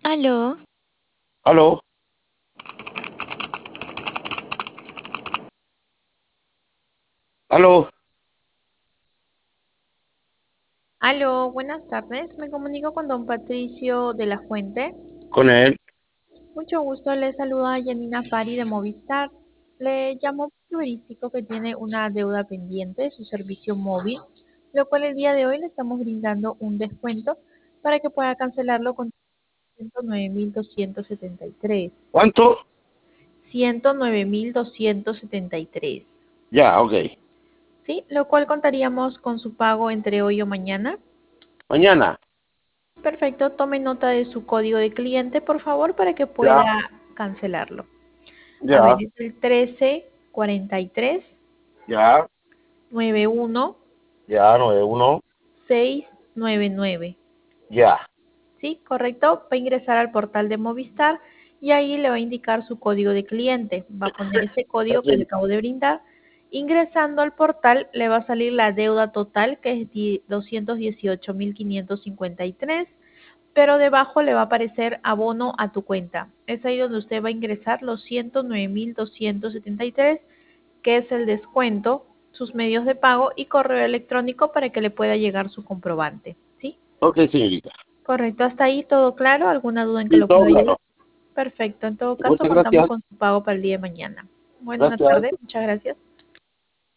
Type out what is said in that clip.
Aló, Aló, aló, Aló, buenas tardes. Me comunico con don Patricio de la Fuente. con él. Mucho gusto, le saluda Yanina Fari de Movistar. Le llamo porque verifico que tiene una deuda pendiente de su servicio móvil, lo cual el día de hoy le estamos brindando un descuento para que pueda cancelarlo con 109.273. ¿Cuánto? 109.273. Ya, ok. ¿Sí? Lo cual contaríamos con su pago entre hoy o mañana. Mañana. Perfecto, tome nota de su código de cliente, por favor, para que Ya, pueda cancelarlo. A ver, ya, es el 13 43 ya, 91 ya, 91. 699. Ya. ¿Sí? Correcto. Va a ingresar al portal de Movistar y ahí le va a indicar su código de cliente. Va a poner ese código que le Sí. acabo de brindar. Ingresando al portal le va a salir la deuda total, que es 218.553, pero debajo le va a aparecer abono a tu cuenta. Es ahí donde usted va a ingresar los 109.273, que es el descuento, sus medios de pago y correo electrónico para que le pueda llegar su comprobante. ¿Sí? Ok, señorita. Correcto, hasta ahí todo claro. ¿Alguna duda en que Sí, lo todo pueda ayudar? claro. Perfecto, en todo caso Muchas contamos gracias. con su pago para el día de mañana. Buenas Gracias. tardes, muchas gracias.